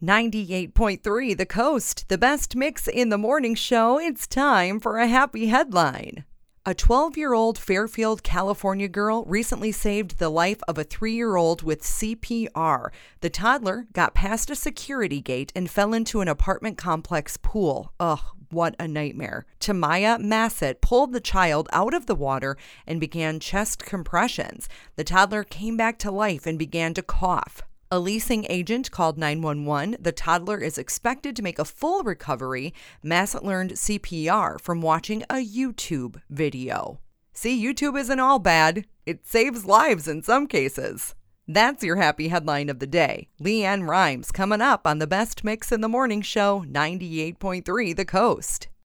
98.3 The Coast, the best mix in the morning show. It's time for a happy headline. A 12-year-old Fairfield, California girl recently saved the life of a 3-year-old with CPR. The toddler got past a security gate and fell into an apartment complex pool. Ugh, what a nightmare. Tamaya Massett pulled the child out of the water and began chest compressions. The toddler came back to life and began to cough. A leasing agent called 911. The toddler is expected to make a full recovery. Massett learned CPR from watching a YouTube video. See, YouTube isn't all bad. It saves lives in some cases. That's your happy headline of the day. Leanne Rimes coming up on the best mix in the morning show, 98.3 The Coast.